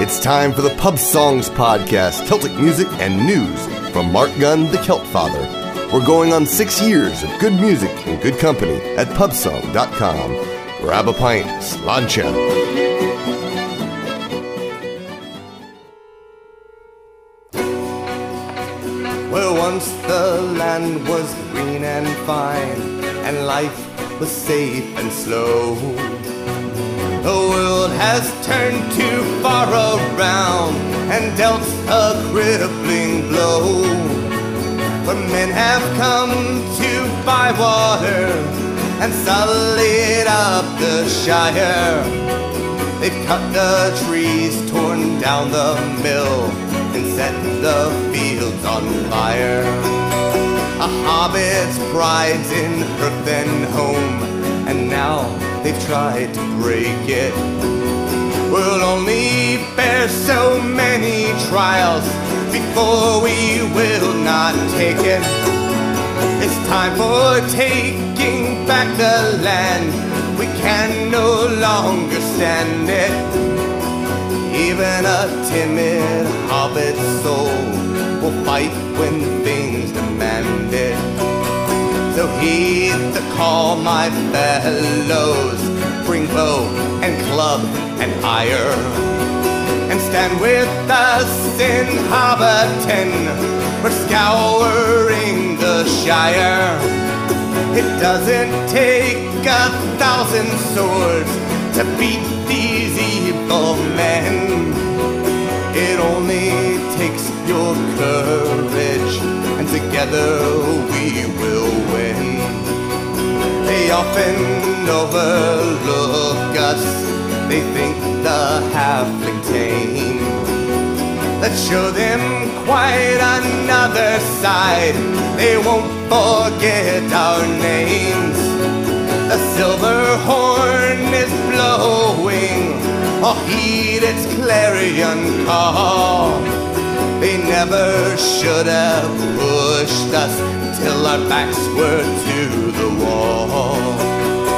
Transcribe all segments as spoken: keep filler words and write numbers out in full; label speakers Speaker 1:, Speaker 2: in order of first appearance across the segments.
Speaker 1: It's time for the Pub Songs Podcast, Celtic music and news from Mark Gunn, the Celt Father. We're going on six years of good music and good company at pubsong dot com. Grab a pint, sláinte.
Speaker 2: Well, once the land was green and fine, and life was safe and slow. The world has turned too far around and dealt a crippling blow. For men have come to buy water and sullied up the Shire. They've cut the trees, torn down the mill, and set the fields on fire. A hobbit's pride's in hearth and home, and now they've tried to break it. We'll only bear so many trials before we will not take it. It's time for taking back the land. We can no longer stand it. Even a timid hobbit soul will fight when things demand it. So heed the call, my fellows. Bring bow and club and ire, and stand with us in Hobbiton. We're scouring the Shire. It doesn't take a thousand swords to beat these evil men. It only takes your courage, and together we will win. They often overlook us. They think the halfling tame. Let's show them quite another side. They won't forget our names. The silver horn is blowing. Oh, heed its clarion call. They never should have pushed us till our backs were to the wall.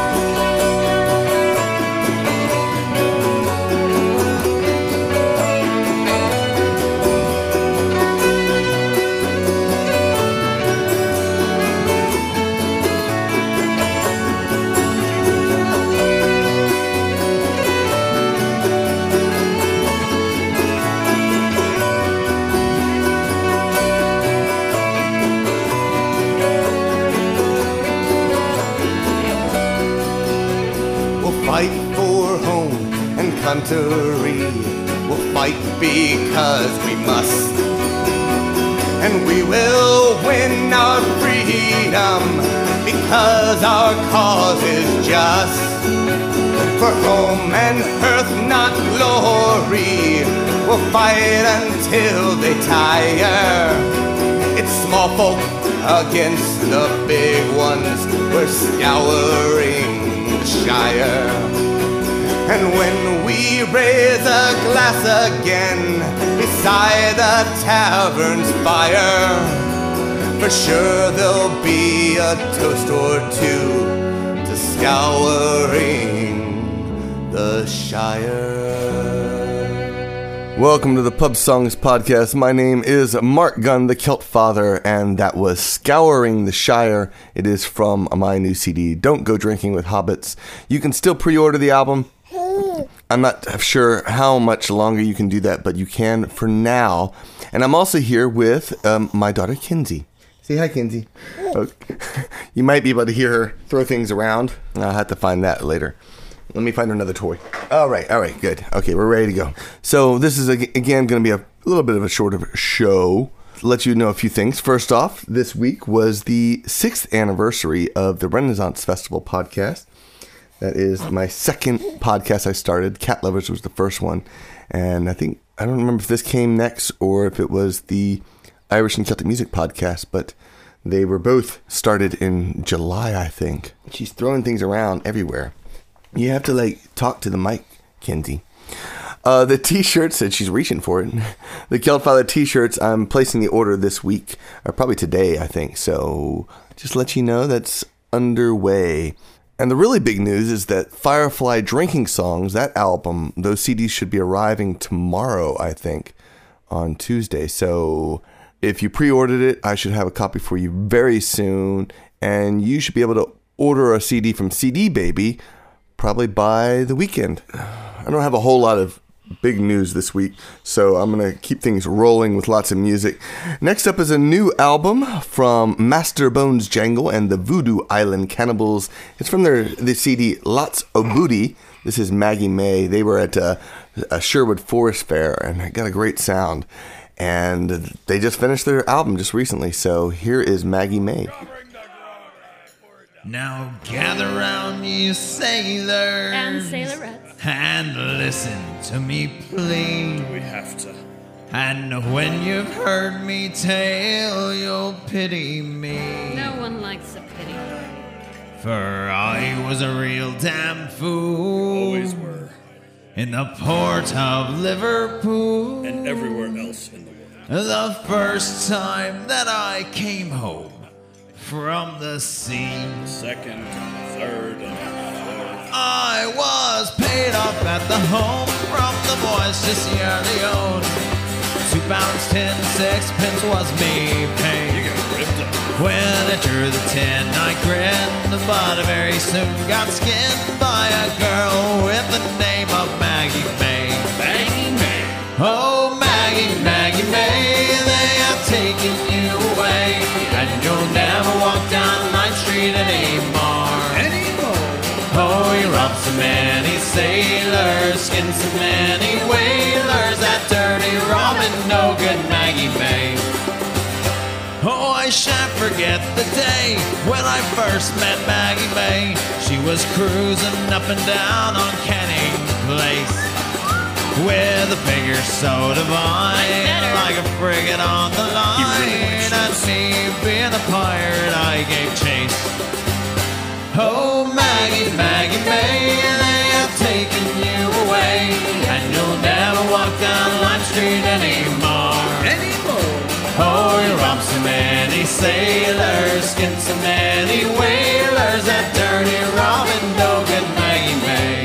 Speaker 2: Fight for home and country. We'll fight because we must, and we will win our freedom because our cause is just. For home and hearth, not glory, we'll fight until they tire. It's small folk against the big ones. We're scouring the Shire. And when we raise a glass again beside the tavern's fire, for sure there'll be a toast or two to scouring the Shire.
Speaker 1: Welcome to the Pub Songs Podcast. My name is Mark Gunn, the Celt Father, and that was Scouring the Shire. It is from my new C D, Don't Go Drinking with Hobbits. You can still pre-order the album. I'm not sure how much longer you can do that, but you can for now. And I'm also here with um, my daughter, Kinsey. Say hi, Kinsey. Okay. You might be able to hear her throw things around. I'll have to find that later. Let me find another toy. All right, all right, good. Okay, we're ready to go. So this is, again, going to be a little bit of a shorter show. Let you know a few things. First off, this week was the sixth anniversary of the Renaissance Festival podcast. That is my second podcast I started. Cat Lovers was the first one. And I think, I don't remember if this came next or if it was the Irish and Celtic Music podcast, but they were both started in July, I think. She's throwing things around everywhere. You have to, like, talk to the mic, Kinsey. Uh, the t-shirts, and she's reaching for it. The Celt Father t-shirts, I'm placing the order this week, or probably today, I think. So just let you know that's underway. And the really big news is that Firefly Drinking Songs, that album, those C Ds should be arriving tomorrow, I think, on Tuesday. So if you pre-ordered it, I should have a copy for you very soon. And you should be able to order a C D from C D Baby probably by the weekend. I don't have a whole lot of big news this week, so I'm going to keep things rolling with lots of music. Next up is a new album from Master Bones Jangle and the Voodoo Island Cannibals. It's from their the C D Lots of Booty. This is Maggie May. They were at a, a Sherwood Forest Fair and it got a great sound. And they just finished their album just recently, so here is Maggie May.
Speaker 3: Now gather round, you sailors
Speaker 4: and sailorettes,
Speaker 3: and listen to me please.
Speaker 5: We have to.
Speaker 3: And when you've heard me tell, you'll pity me.
Speaker 4: no one likes a pity party.
Speaker 3: For I was a real damn fool.
Speaker 5: Always were.
Speaker 3: In the port of Liverpool.
Speaker 5: And everywhere else in the world.
Speaker 3: The first time that I came home from the sea.
Speaker 5: Second, third, and fourth.
Speaker 3: I was paid off at the home from the boys to Sierra Leone. Two pounds, ten, sixpence was me paid.
Speaker 5: You got ripped up.
Speaker 3: When I drew the tin, I grinned, but I very soon got skinned by a girl with the name of Maggie May.
Speaker 5: Maggie May.
Speaker 3: Oh, Maggie, Maggie May, they have taken you away, and you'll never walk down Ninth Street anymore.
Speaker 5: Anymore.
Speaker 3: Oh, you robbed so many sailors, skinned so many whalers, that dirty Robin, no good Maggie May. Oh, I shan't forget the day when I first met Maggie May. She was cruising up and down on Canning Place with a figure so divine, like a frigate on the line.
Speaker 5: Really
Speaker 3: And me being a pirate, I gave chase. Oh, Maggie, Maggie May, they have taken you away, and you'll never walk down Lime Street anymore.
Speaker 5: Anymore.
Speaker 3: Oh, you robbed so many sailors, skinned so many whalers, that dirty Robin, no good Maggie May.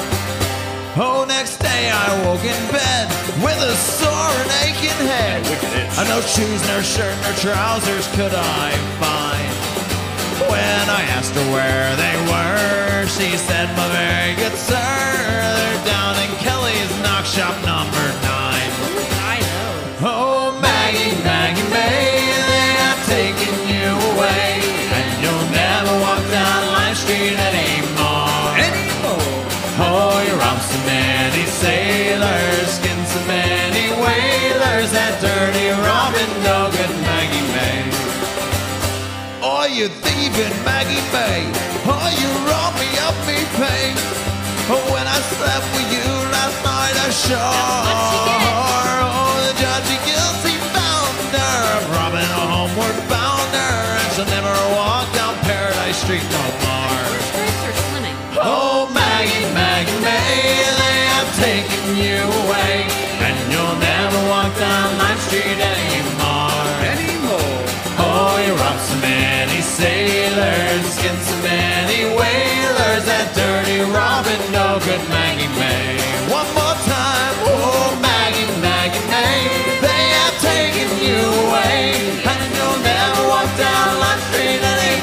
Speaker 3: Oh, next day I woke in bed with a sore and aching head.
Speaker 5: Wicked itch.
Speaker 3: And no shoes, nor shirt, nor trousers could I find. When I asked her where they were, she said, my very good sir, they're down in Kelly's knock shop number nine.
Speaker 4: I know.
Speaker 3: Oh, Maggie, Maggie May, they have taken you away, and you'll never walk down Lime Street anymore.
Speaker 5: Anymore.
Speaker 3: Oh, you robbed so many sailors, skinned so many whalers, that dirty Robin, no good Maggie May. Oh, you thieving Maggie May, oh, you robbed me of me pay. Oh, when I slept with you last night ashore, oh, the judge he guilty found her, robbing a homeward bounder, and she'll never walk down Paradise Street no more.
Speaker 4: Stripes are slimming.
Speaker 3: Oh, Maggie, Maggie May, they have taken you away, and you'll never walk down Lime Street anymore.
Speaker 5: Anymore.
Speaker 3: Oh, you robbed so many sailors, skinned so many whalers, that dirty Robin, no good Maggie May. One more time, oh, Maggie, Maggie May, they have taken you away, and you'll never walk down Lime Street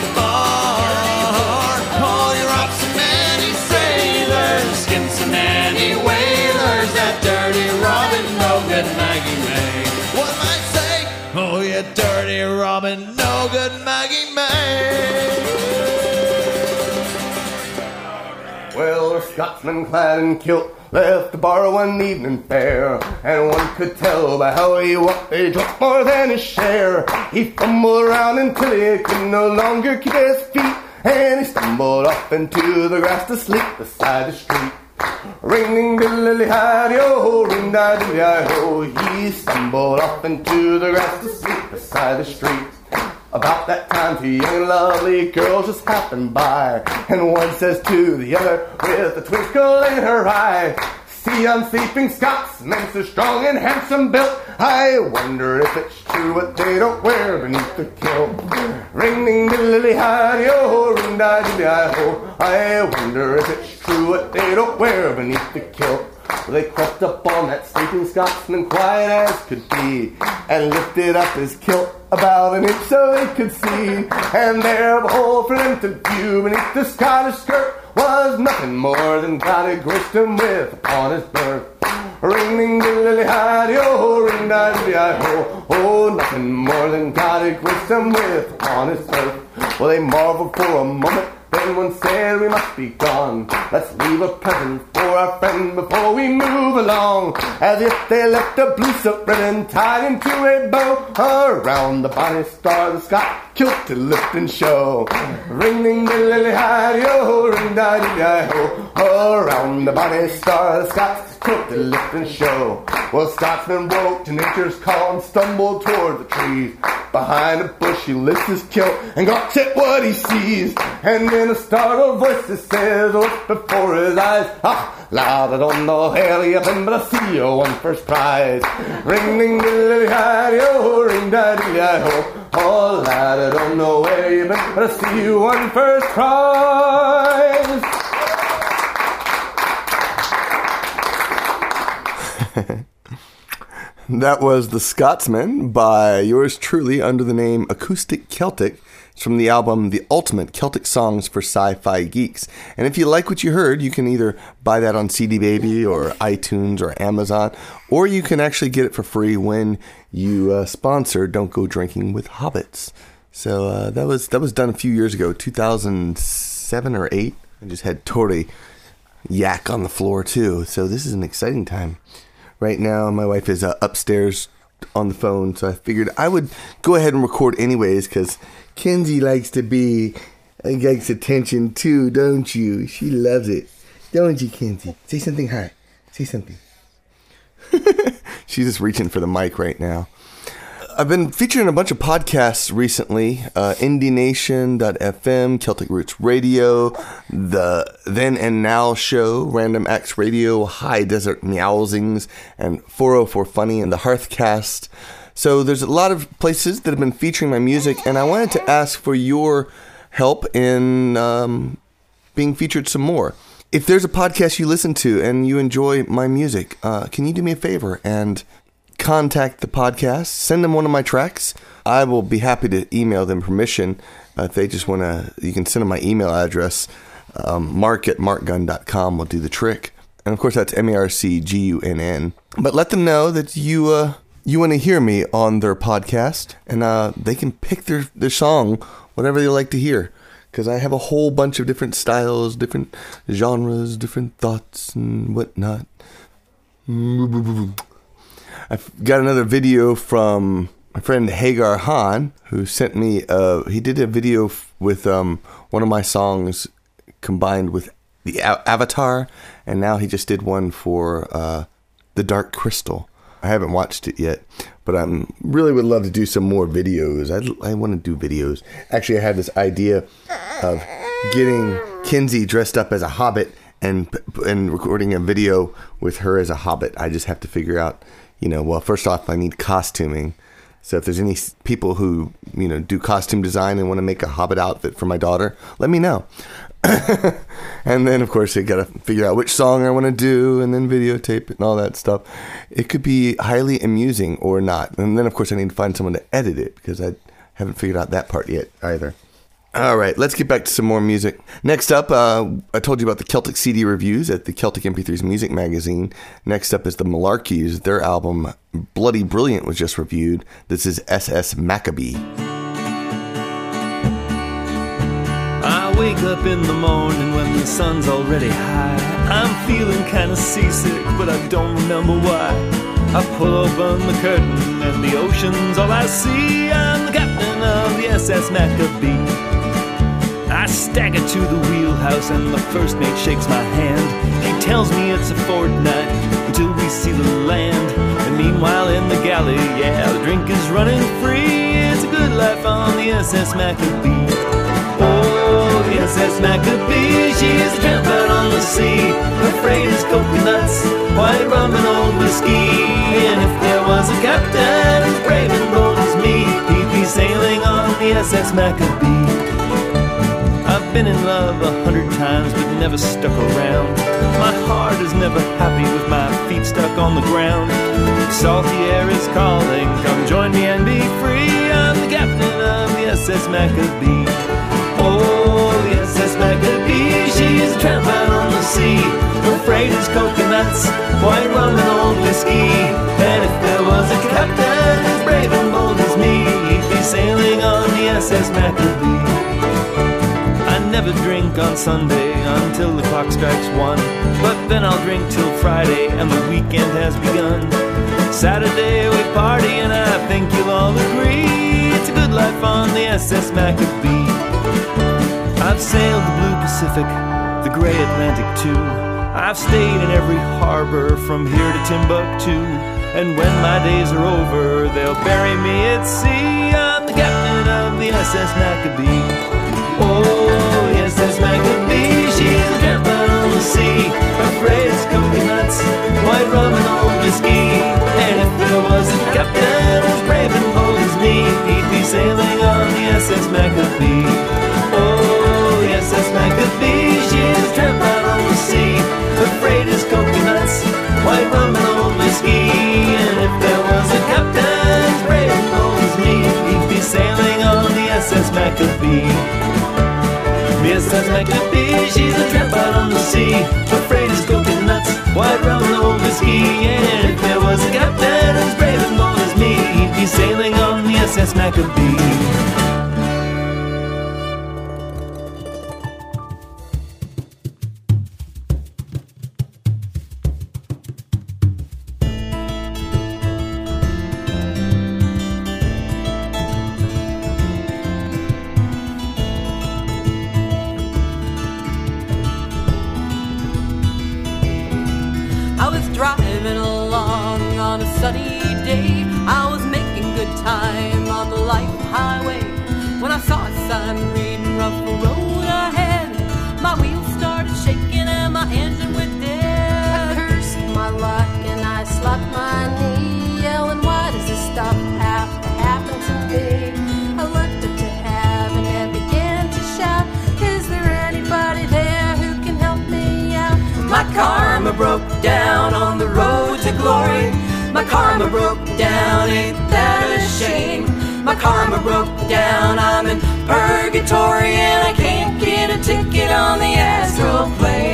Speaker 3: anymore. Oh, you robbed so many sailors, skinned so many whalers, that dirty Robin, no good Maggie May. What am I saying? Oh, you dirty Robin, no good Maggie May.
Speaker 2: Well, a Scotsman clad in kilt left to borrow one evening fare, and one could tell by how he walked he took more than his share. He fumbled around until he could no longer keep his feet, and he stumbled off into the grass to sleep beside the street. Ring ding diddly hi ho, ring da diddly hi ho. He stumbled off into the grass to sleep beside the street. About that time, two young and lovely girls just happened by, and one says to the other with a twinkle in her eye, see on sleeping Scotsmen so strong and handsome built. I wonder if it's true what they don't wear beneath the kilt. Ring ding diddly hi ho, ring da diddly hi ho. I wonder if it's true what they don't wear beneath the kilt. Well, they crept up on that sleeping Scotsman quiet as could be, and lifted up his kilt about an inch so they could see. And there, behold, for them to view beneath the Scottish skirt was nothing more than God had graced him with upon his birth. Ring ding diddly hi ho, ring da diddly hi ho. Oh, nothing more than God had graced him with upon his birth. Well, they marveled for a moment. Then one said we must be gone. Let's leave a present for our friend before we move along. As if they left a blue silk ribbon tied into a bow around the bonny star of the Scot kilt to lift and show. Ring ding diddly hi ho, ring da diddly hi ho. Around the bonny star of the Scot's kilt to lift and show. Well, Scotsman woke to nature's call and stumbled toward the trees. Behind a bush he lifts his kilt and gawks at what he sees. And in a startled voice it says, look before his eyes, ah, lad, I don't know how you've been, but I see you won first prize. Ring ding diddly hi ho, ring da diddly hi ho. Oh, lad, I don't know where you've been, but I see you won first prize.
Speaker 1: That was The Scotsman by yours truly under the name Acoustic Celtic. It's from the album The Ultimate Celtic Songs for Sci-Fi Geeks. And if you like what you heard, you can either buy that on C D Baby or iTunes or Amazon, or you can actually get it for free when you uh, sponsor Don't Go Drinking with Hobbits. So uh, that was that was done a few years ago, two thousand seven or eight. I just had Tori yak on the floor too. So this is an exciting time. Right now, my wife is uh, upstairs on the phone, so I figured I would go ahead and record anyways, because Kenzie likes to be, uh, likes attention too, don't you? She loves it. Don't you, Kenzie? Say something hi. Say something. She's just reaching for the mic right now. I've been featuring a bunch of podcasts recently. Uh, Indie Nation dot F M, Celtic Roots Radio, the Then and Now Show, Random Acts Radio, High Desert Meowsings, and four oh four Funny, and the Hearthcast. So there's a lot of places that have been featuring my music, and I wanted to ask for your help in um, being featured some more. If there's a podcast you listen to and you enjoy my music, uh, can you do me a favor and contact the podcast, send them one of my tracks. I will be happy to email them permission. Uh, if they just want to, you can send them my email address. Um, mark at mark gunn dot com will do the trick. And of course, that's M A R C G U N N. But let them know that you uh, you want to hear me on their podcast, and uh, they can pick their, their song, whatever they like to hear. Because I have a whole bunch of different styles, different genres, different thoughts, and whatnot. I've got another video from my friend Hagar Hahn, who sent me, uh, he did a video f- with um, one of my songs combined with the a- Avatar, and now he just did one for uh, The Dark Crystal. I haven't watched it yet, but I really would love to do some more videos. I, I want to do videos. Actually, I had this idea of getting Kinsey dressed up as a hobbit and and recording a video with her as a hobbit. I just have to figure out, you know, well, first off, I need costuming. So if there's any people who, you know, do costume design and want to make a hobbit outfit for my daughter, let me know. And then, of course, I got to figure out which song I want to do and then videotape it and all that stuff. It could be highly amusing or not. And then, of course, I need to find someone to edit it because I haven't figured out that part yet either. All right, let's get back to some more music. Next up, uh, I told you about the Celtic C D reviews at the Celtic M P threes Music Magazine. Next up is the Malarkeys. Their album, Bloody Brilliant, was just reviewed. This is S S Maccabee.
Speaker 6: I wake up in the morning when the sun's already high. I'm feeling kinda seasick, but I don't remember why. I pull open the curtain and the ocean's all I see. I'm the captain of the S S Maccabee. I stagger to the wheelhouse and the first mate shakes my hand. He tells me it's a fortnight until we see the land. And meanwhile in the galley, yeah, the drink is running free. It's a good life on the S S Maccabee. Oh, the S S Maccabee, she is a tramp out on the sea. Her freight is coconuts white rum and old whiskey. And if there was a captain as brave and bold as me, he'd be sailing on the S S Maccabee. I've been in love a hundred times but never stuck around. My heart is never happy with my feet stuck on the ground. Salty air is calling, come join me and be free. I'm the captain of the S S Maccabee. Oh, the S S Maccabee, she's a tramp out on the sea. Her freight is coconuts, white rum and old whiskey. And if there was a captain as brave and bold as me, he'd be sailing on the S S Maccabee. I never drink on Sunday until the clock strikes one, but then I'll drink till Friday and the weekend has begun. Saturday we party and I think you'll all agree it's a good life on the S S Maccabee. I've sailed the blue Pacific, the gray Atlantic too. I've stayed in every harbor from here to Timbuktu. And when my days are over, they'll bury me at sea. I'm the captain of the S S Maccabee. Oh, the S S Maccabee, she's a tramp out on the sea. Her freight is coconuts, white rum and old whiskey. And if there was a captain as brave and bold as me, he'd be sailing on the S S Maccabee. Oh, the S S Maccabee, she's a tramp out on the sea. Her freight is coconuts, white rum and old whiskey. And if there was a captain as brave and bold as me, he'd be sailing on the S S Maccabee. The S S Maccabee, she's a tramp out on the sea. Her freight is coconuts, white rum and old whiskey. And if there was a captain as brave and bold as me, he'd be sailing on the S S Maccabee.
Speaker 7: I was driving along on a sunny day. I was making good time on the life highway when I saw a sign reading rough road ahead. My wheels started shaking and my engine went dead.
Speaker 8: I cursed my luck and I slapped my knee, yelling, why does this stuff have to happen to me? I looked up to heaven and began to shout, is there anybody there who can help me out?
Speaker 7: My karma broke down on the road to glory. My karma broke down, ain't that a shame? My karma broke down, I'm in purgatory and I can't get a ticket on the astral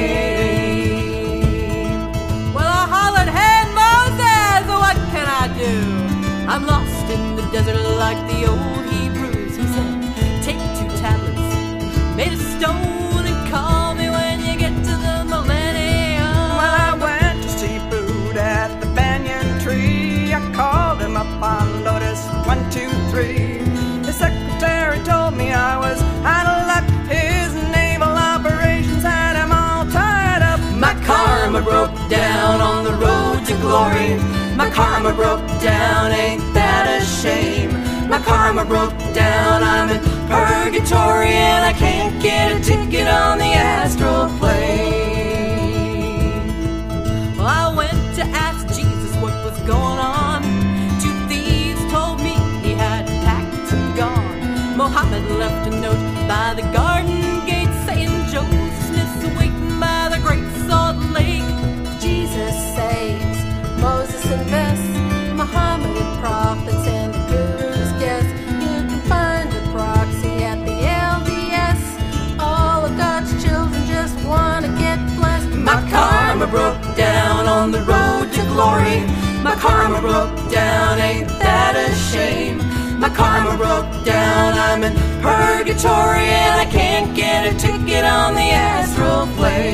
Speaker 7: plane. Well, I hollered, hey Moses, what can I do? I'm lost in the desert like the old Hebrews. He said, take two tablets made of stone and call me when you get to the millennium.
Speaker 5: Well, I went to see Buddha at the banyan tree. I called him up on Lotus one, two, three. The secretary told me I was out of luck. His naval operations had him all tied up.
Speaker 7: My karma broke down on the road to glory. My karma broke down, ain't that a shame? My karma broke down, I'm in purgatory and I can't get a ticket on the astral plane. Well, I went to ask Jesus what was going on. Two thieves told me he had packed and gone. Mohammed left a note by the garden gate saying Joseph Smith's waiting by the Great Salt Lake.
Speaker 8: Jesus saves, Moses invests, Muhammad prophets and the Guru's guess. You can find a proxy at the L D S. All of God's children just want to get blessed.
Speaker 7: My karma broke down on the road to glory. My karma broke down, ain't that a shame? My karma broke down, I'm in purgatory and I can't get a ticket on the astral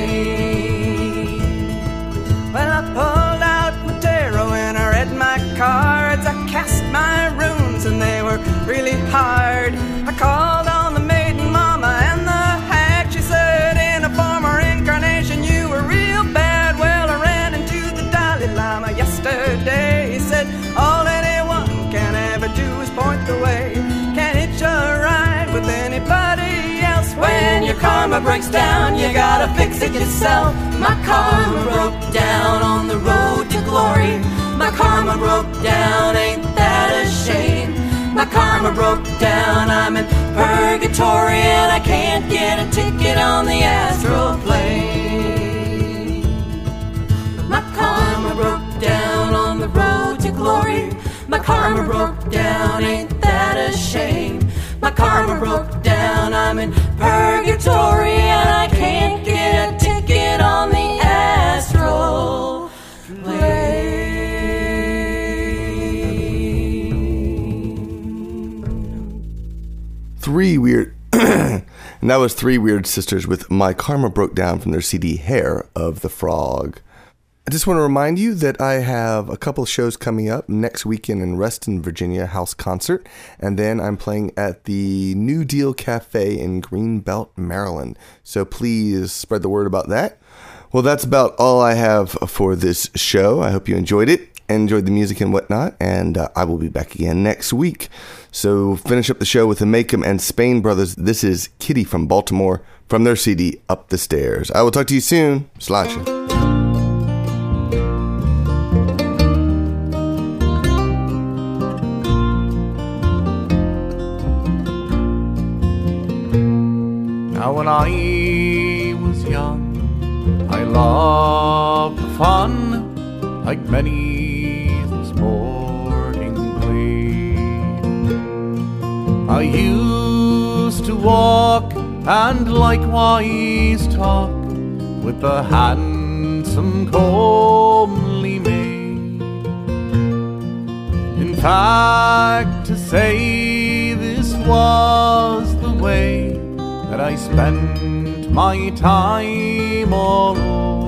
Speaker 7: plane.
Speaker 5: Well, I pulled out my tarot and I read my cards. I cast my runes and they were really hard. I called on the maiden mama and the hag. She said in a former incarnation you were real bad. Well, I ran into the Dalai Lama yesterday. He said all anyone can ever do is point the way. Can't hitch a ride with anybody else.
Speaker 7: When your karma breaks down, you gotta fix it yourself. My karma broke down on the road karma broke down, ain't that a shame? My karma broke down, I'm in purgatory and I can't get a ticket on the astral plane. My karma broke down on the road to glory. My karma broke down, ain't that a shame? My karma broke down, I'm in purgatory and I can't get a ticket on the astral plane.
Speaker 1: Three weird, and that was Three Weird Sisters with My Karma Broke Down from their C D Hair of the Frog. I just want to remind you that I have a couple shows coming up next weekend in Reston, Virginia, house concert, and then I'm playing at the New Deal Cafe in Greenbelt, Maryland. So please spread the word about that. Well, that's about all I have for this show. I hope you enjoyed it, enjoyed the music and whatnot, and uh, I will be back again next week. So finish up the show with the Macomb and Spain Brothers. This is Kitty from Baltimore from their C D Up the Stairs. I will talk to you soon. Sláinte.
Speaker 9: Now when I was young, I loved the fun, like many the sporting play. I used to walk and likewise talk with the handsome comely maid. In fact, to say this was the way that I spent my time all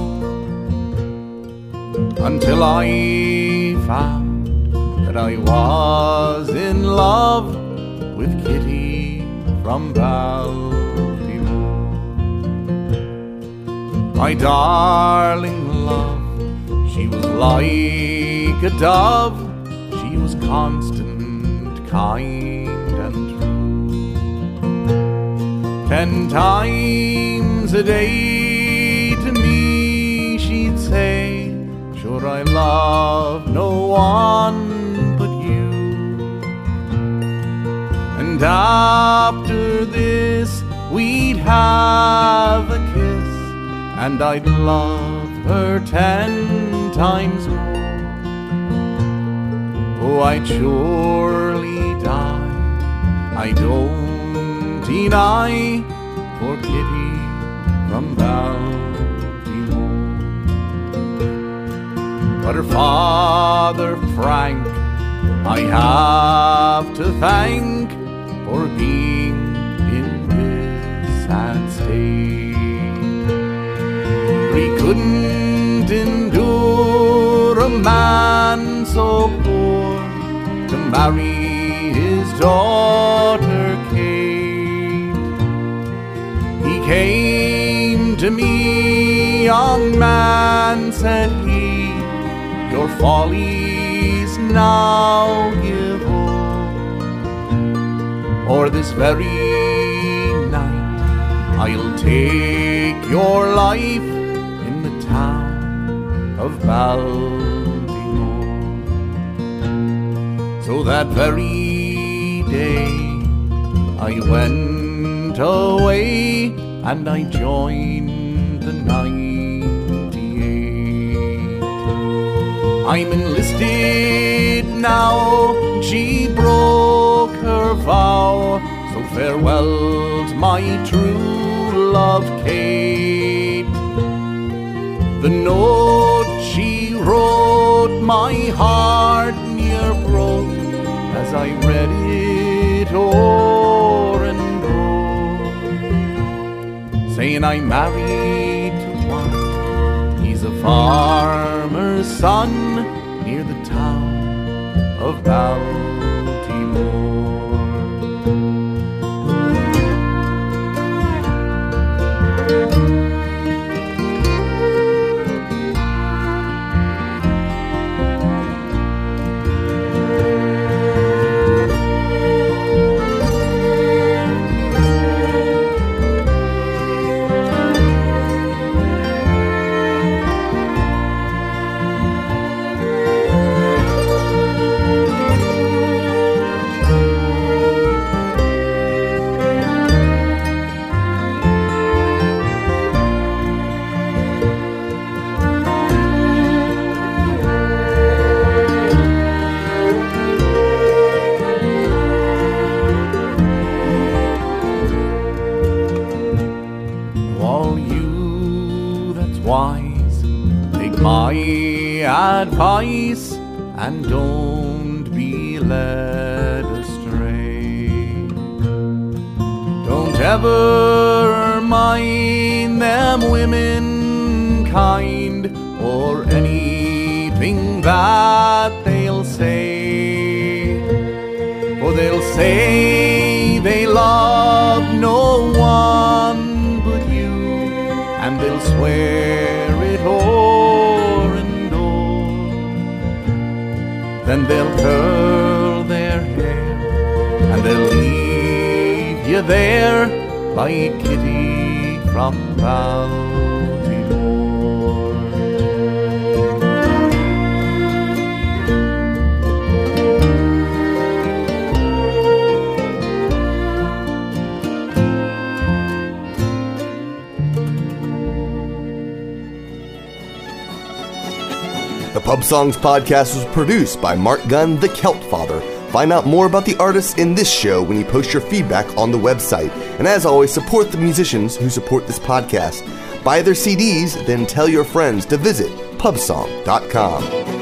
Speaker 9: until I found that I was in love with Kitty from Baltimore. My darling love, she was like a dove, she was constant, kind and true. Ten times a day to me she'd say, sure I love no one but you. And after this we'd have a kiss, and I'd love her ten times more. Oh, I'd surely die, I don't deny, for Kitty from Baltimore. But her father, Frank, I have to thank for being in this sad state. He couldn't endure a man so poor to marry his daughter Kate. He came to me, young man, said he, your follies now give o'er, or this very night I'll take your life in the town of Baltimore. So that very day I went away and I joined the ninety-eight. I'm enlisted now, she broke her vow, so farewell to my true love Kate. The note she wrote my heart near broke as I read it o'er and o'er, saying I'm married to one, he's a farmer's son near the town of Baltimore. wise. Take my advice and don't be led astray. Don't ever mind them women kind or anything that they'll say, for they'll say they love no one but you, and they'll swear it o'er and o'er. Then they'll curl their hair and they'll leave you there like Kitty from Baltimore.
Speaker 1: The Pub Songs Podcast was produced by Mark Gunn, the Celt Father. Find out more about the artists in this show when you post your feedback on the website. And as always, support the musicians who support this podcast. Buy their C Ds, then tell your friends to visit pub song dot com.